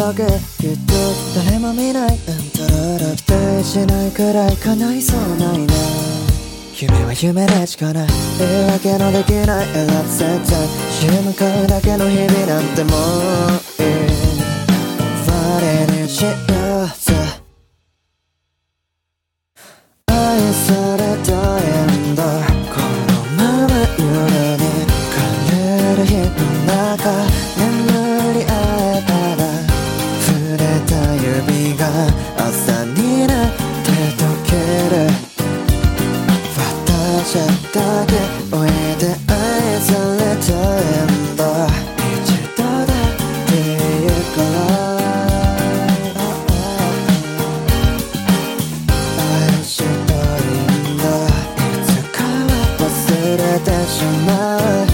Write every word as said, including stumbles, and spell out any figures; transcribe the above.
だけきっと誰も見ないうんたらら期待しないくらい叶いそうないな夢は夢でしかない言い訳のできない選ぶ選択肢向かうだけの日々なんてもういい我にしようぜ愛されたいんだこのまま夜に枯れる日の中眠り合えたら触れた指が朝になって溶ける私だけおいで愛されたいんだ一度だって言うから愛したいんだいつかは忘れてしまう